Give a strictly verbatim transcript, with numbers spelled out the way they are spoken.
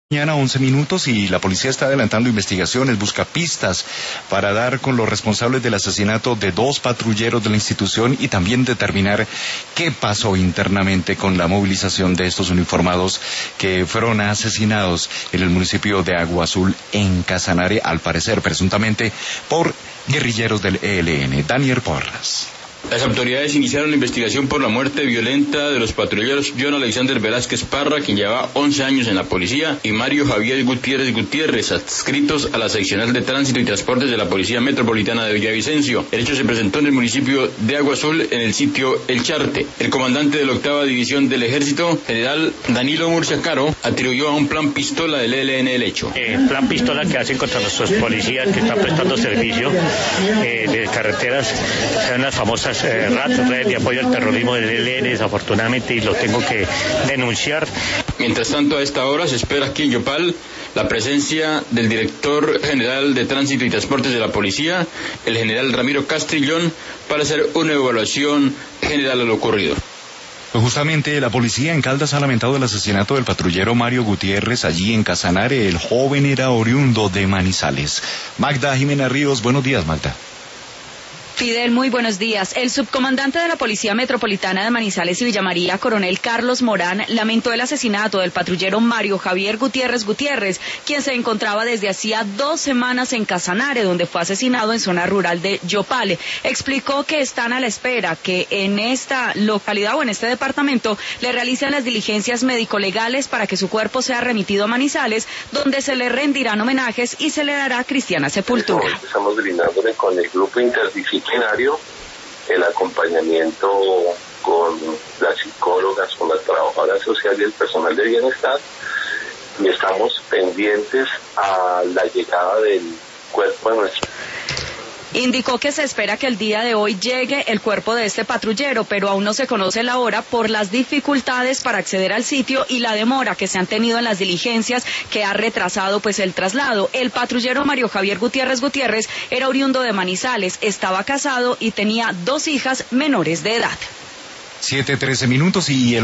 Mañana once minutos y la policía está adelantando investigaciones, busca pistas para dar con los responsables del asesinato de dos patrulleros de la institución y también determinar qué pasó internamente con la movilización de estos uniformados que fueron asesinados en el municipio de Agua Azul, en Casanare, al parecer presuntamente por guerrilleros del E L N. Daniel Porras. Las autoridades iniciaron la investigación por la muerte violenta de los patrulleros John Alexander Velázquez Parra, quien llevaba once años en la policía, y Mario Javier Gutiérrez Gutiérrez, adscritos a la seccional de tránsito y transportes de la Policía Metropolitana de Villavicencio. El hecho se presentó en el municipio de Agua Azul, en el sitio El Charte. El comandante de la octava división del ejército, general Danilo Murcia Caro, atribuyó a un plan pistola del E L N el hecho. Eh, plan pistola que hacen contra nuestros policías que están prestando servicio eh, de carreteras, son las famosas Eh, R A T, Red de Apoyo al Terrorismo del E L N, desafortunadamente, y lo tengo que denunciar. Mientras tanto, a esta hora se espera aquí en Yopal la presencia del director general de Tránsito y Transportes de la Policía, el general Ramiro Castrillón, para hacer una evaluación general de lo ocurrido. Pues justamente la policía en Caldas ha lamentado el asesinato del patrullero Mario Gutiérrez allí en Casanare. El joven era oriundo de Manizales. Magda Jimena Ríos, buenos días, Magda. Fidel, muy buenos días. El subcomandante de la Policía Metropolitana de Manizales y Villa María, coronel Carlos Morán, lamentó el asesinato del patrullero Mario Javier Gutiérrez Gutiérrez, quien se encontraba desde hacía dos semanas en Casanare, donde fue asesinado en zona rural de Yopal. Explicó que están a la espera que en esta localidad o en este departamento le realicen las diligencias médico-legales para que su cuerpo sea remitido a Manizales, donde se le rendirán homenajes y se le dará cristiana sepultura. Estamos brindándole con el grupo interdisciplinario el acompañamiento con las psicólogas, con la trabajadora social y el personal de bienestar, y estamos pendientes a la llegada del cuerpo de nuestro. Indicó que se espera que el día de hoy llegue el cuerpo de este patrullero, pero aún no se conoce la hora por las dificultades para acceder al sitio y la demora que se han tenido en las diligencias que ha retrasado pues el traslado. El patrullero Mario Javier Gutiérrez Gutiérrez era oriundo de Manizales, estaba casado y tenía dos hijas menores de edad. siete trece minutos y el